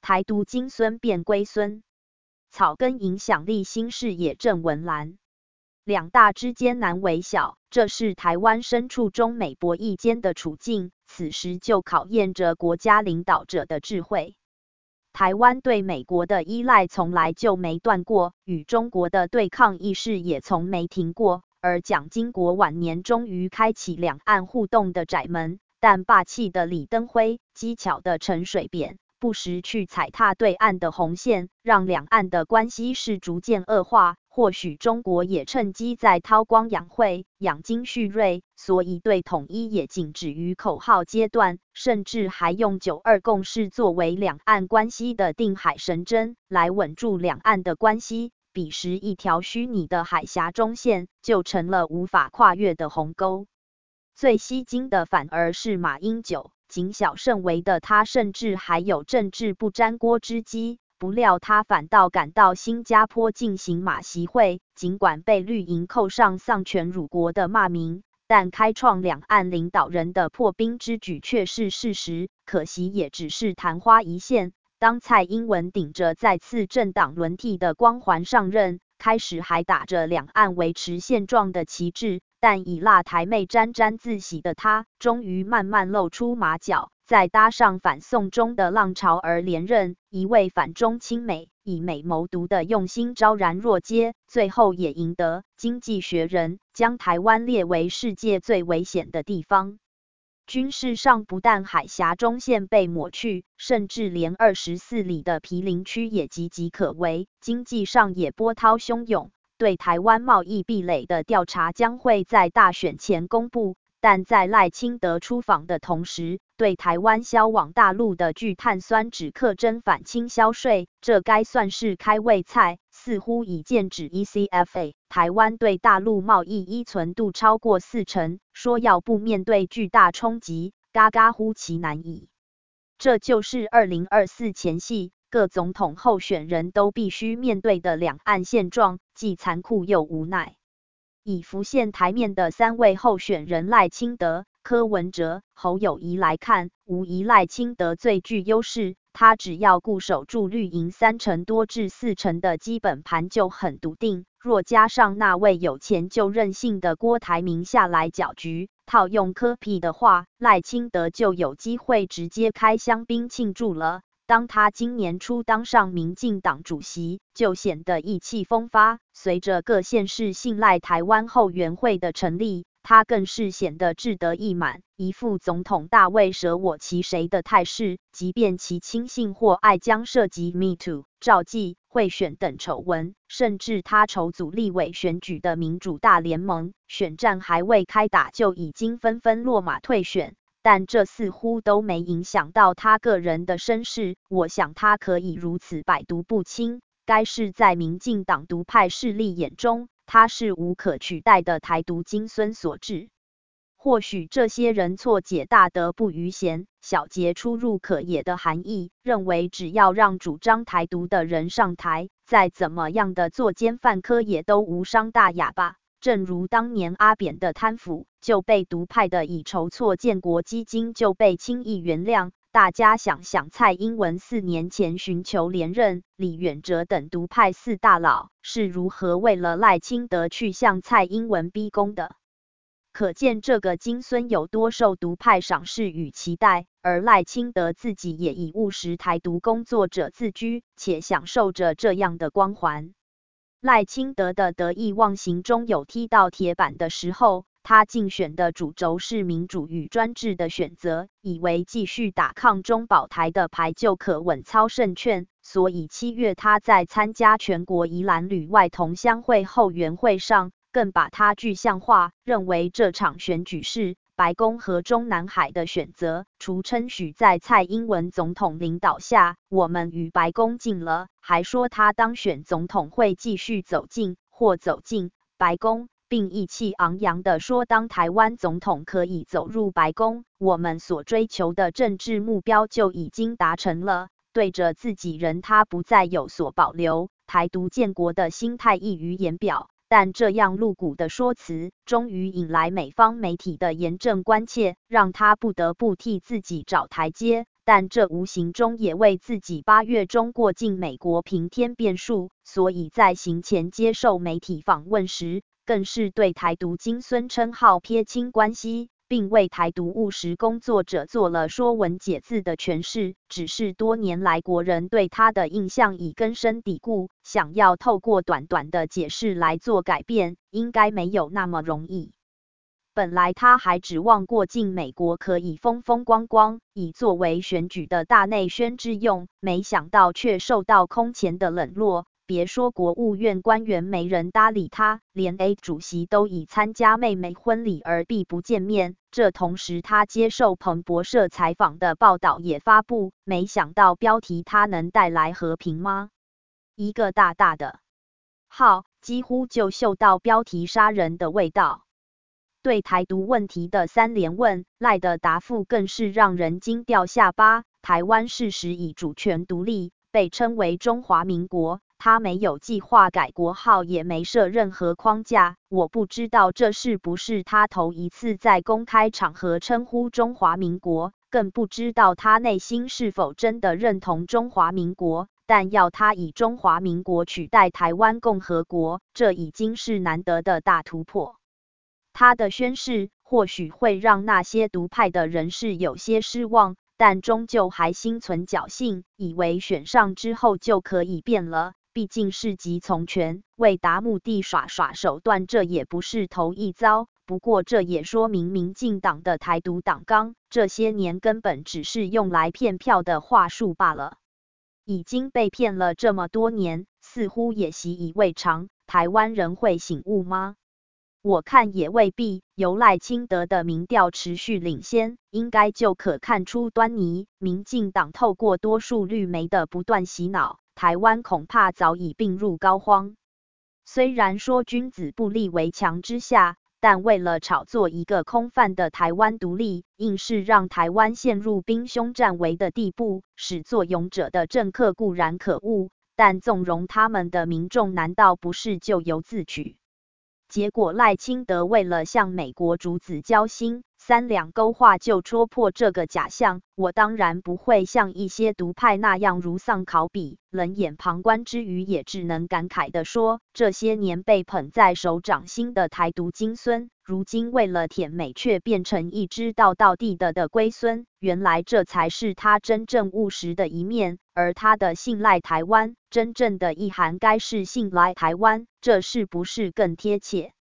台独金孙变龟孙，草根影响力新视野郑文兰。两大之间难为小，这是台湾身处中美博弈间的处境，此时就考验着国家领导者的智慧。台湾对美国的依赖从来就没断过，与中国的对抗意识也从没停过，而蒋经国晚年终于开启两岸互动的窄门，但霸气的李登辉、机巧的陈水扁不时去踩踏对岸的红线，让两岸的关系是逐渐恶化。或许中国也趁机在韬光养晦、养精蓄锐，所以对统一也仅止于口号阶段，甚至还用9·2共识作为两岸关系的定海神针，来稳住两岸的关系。彼时一条虚拟的海峡中线就成了无法跨越的鸿沟。最吸睛的反而是马英九，谨小慎微的他甚至还有政治不沾锅之机。不料他反倒赶到新加坡进行马习会，尽管被绿营扣上丧权辱国的骂名，但开创两岸领导人的破冰之举却是事实，可惜也只是昙花一现。当蔡英文顶着再次政党轮替的光环上任，开始还打着两岸维持现状的旗帜，但以辣台妹沾沾自喜的他，终于慢慢露出马脚。再搭上反送中的浪潮而连任，一味反中亲美、以美谋独的用心昭然若揭，最后也赢得《经济学人》将台湾列为世界最危险的地方。军事上不但海峡中线被抹去，甚至连24里的毗邻区也岌岌可危，经济上也波涛汹涌。对台湾贸易壁垒的调查将会在大选前公布。但在赖清德出访的同时，对台湾销往大陆的聚碳酸酯课征反倾销税，这该算是开胃菜，似乎已剑指 ECFA。台湾对大陆贸易依存度超过40%，说要不面对巨大冲击，嘎嘎乎其难矣。这就是2024前夕各总统候选人都必须面对的两岸现状，既残酷又无奈。以浮现台面的3位候选人赖清德、柯文哲、侯友宜来看，无疑赖清德最具优势，他只要固守住绿营30%多至40%的基本盘就很笃定。若加上那位有钱就任性的郭台铭下来搅局，套用柯 P 的话，赖清德就有机会直接开香槟庆祝了。当他今年初当上民进党主席，就显得意气风发。随着各县市信赖台湾后援会的成立，他更是显得志得意满，一副总统大位舍我其谁的态势。即便其亲信或爱将涉及 Me Too、召妓、贿选等丑闻，甚至他筹组立委选举的民主大联盟，选战还未开打就已经纷纷落马退选。但这似乎都没影响到他个人的身世。我想他可以如此百毒不侵，该是在民进党独派势力眼中，他是无可取代的台独金孙所致。或许这些人错解大德不逾贤，小节出入可也的含义，认为只要让主张台独的人上台，再怎么样的作奸犯科也都无伤大雅吧。正如当年阿扁的贪腐就被独派的以筹措建国基金就被轻易原谅。大家想想蔡英文4年前寻求连任，李远哲等独派4大佬是如何为了赖清德去向蔡英文逼宫的。可见这个金孙有多受独派赏识与期待，而赖清德自己也以务实台独工作者自居，且享受着这样的光环。赖清德的得意忘形中有踢到铁板的时候，他竞选的主轴是民主与专制的选择，以为继续打抗中保台的牌就可稳操胜券，所以7月他在参加全国宜兰旅外同乡会后援会上，更把它具象化，认为这场选举是白宫和中南海的选择，除称许在蔡英文总统领导下，我们与白宫近了，还说他当选总统会继续走近或走进白宫，并意气昂扬地说，当台湾总统可以走入白宫，我们所追求的政治目标就已经达成了。对着自己人，他不再有所保留，台独建国的心态溢于言表。但这样露骨的说辞，终于引来美方媒体的严正关切，让他不得不替自己找台阶。 但这无形中也为自己8月中过境美国平添变数，所以在行前接受媒体访问时，更是对台独金孙称号撇清关系，并为台独务实工作者做了说文解字的诠释。只是多年来国人对他的印象已根深蒂固，想要透过短短的解释来做改变，应该没有那么容易。本来他还指望过境美国可以风风光光，以作为选举的大内宣之用，没想到却受到空前的冷落。别说国务院官员没人搭理他，连 A 主席都以参加妹妹婚礼而避不见面。这同时他接受彭博社采访的报道也发布，没想到标题他能带来和平吗？一个大大的号，几乎就嗅到标题杀人的味道。对台独问题的3连问，赖的答复更是让人惊掉下巴。台湾事实已主权独立，被称为中华民国，他没有计划改国号，也没设任何框架。我不知道这是不是他头一次在公开场合称呼中华民国，更不知道他内心是否真的认同中华民国。但要他以中华民国取代台湾共和国，这已经是难得的大突破。他的宣誓或许会让那些独派的人士有些失望，但终究还心存侥幸，以为选上之后就可以变了。毕竟事急从权，为达目的耍手段，这也不是头一遭。不过这也说明民进党的台独党纲，这些年根本只是用来骗票的话术罢了。已经被骗了这么多年，似乎也习以为常，台湾人会醒悟吗？我看也未必，由赖清德的民调持续领先，应该就可看出端倪。民进党透过多数绿媒的不断洗脑，台湾恐怕早已病入膏肓。虽然说君子不立围墙之下，但为了炒作一个空泛的台湾独立，硬是让台湾陷入兵凶战危的地步。始作俑者的政客固然可恶，但纵容他们的民众难道不是咎由自取？结果赖清德为了向美国主子交心，3两勾话就戳破这个假象。我当然不会像一些独派那样如丧考妣，冷眼旁观之余，也只能感慨地说，这些年被捧在手掌心的台独金孙，如今为了舔美却变成一只道地的龟孙。原来这才是他真正务实的一面，而他的信赖台湾，真正的意涵该是信赖台湾，这是不是更贴切？